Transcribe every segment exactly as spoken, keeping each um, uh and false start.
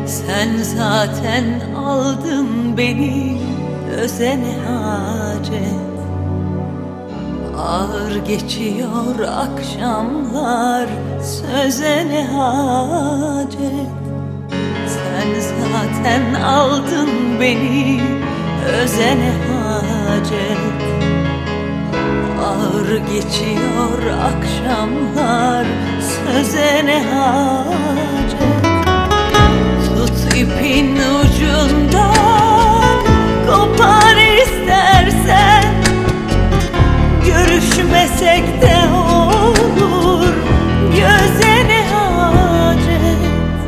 Sen zaten aldın beni özene hacet. Ağır geçiyor akşamlar söze ne hacet. Sen zaten aldın beni özene hacet. Ağır geçiyor akşamlar söze ne hacet. Tut ipin ucundan kopar istersen, görüşmesek de olur göze ne hacet.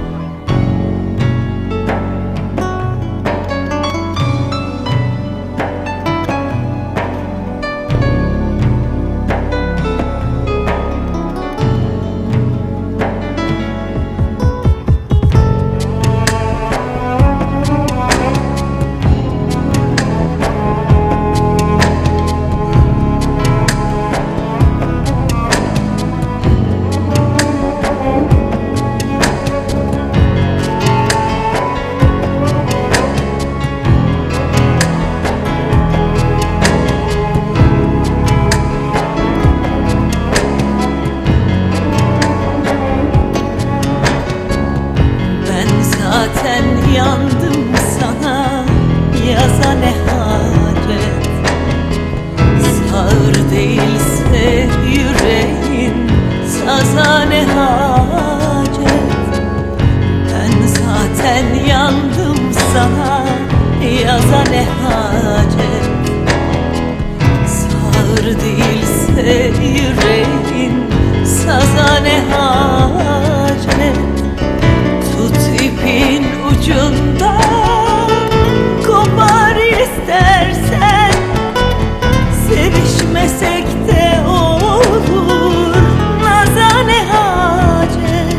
Zaten yandım sana, yaza ne hacet. Sağır değilse yüreğin, saza ne hacet. Ben zaten yandım sana, yaza ne hacet. Sağır değilse yüreğin, saza ne hacet. Tut ipin ucundan kopar istersen, sevişmesek de olur naza ne hacet.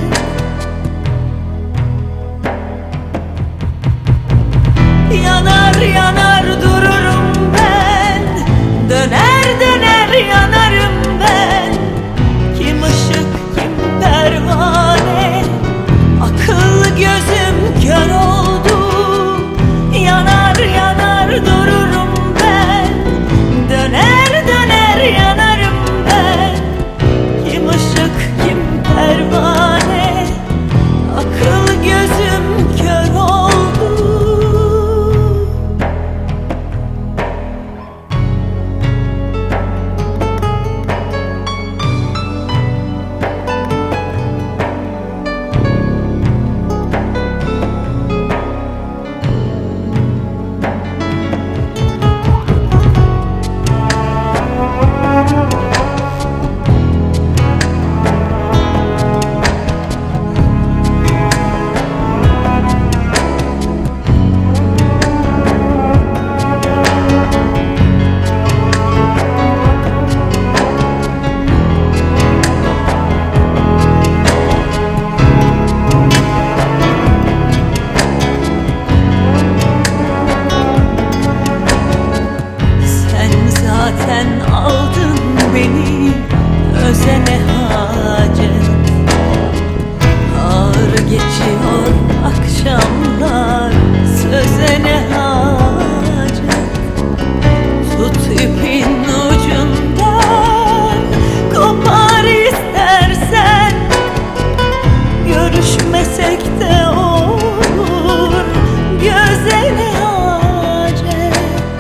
Yanar yanar dururum ben, döner döner yanarım ben. Kim ışık kim pervane, akıl gözüm kör oldu. Yanar yanar dururum ben, döner döner yanarım ben. Kim ışık kim pervane, akıl gözüm kör oldu. Zaten aldın beni özene hacet. Ağır geçiyor akşamlar söze ne hacet. Tut ipin ucundan kopar istersen, görüşmesek de olur göze ne hacet.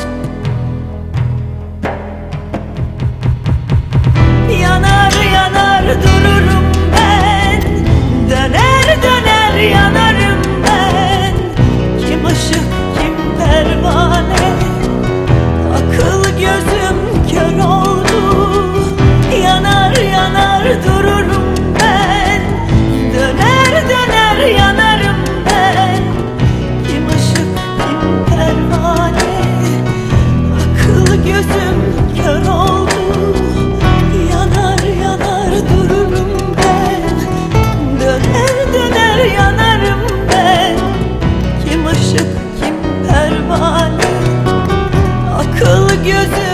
Yanar yanar dururum ben, döner döner yanarım ben. Kim ışık kim pervane, akıl gözüm kör oldu. Yanar yanar dururum ben, döner döner yanarım ben. Kim ışık kim pervane, akıl gözüm kör oldu. Döner döner yanarım ben. Kim ışık kim pervane, akıl gözüm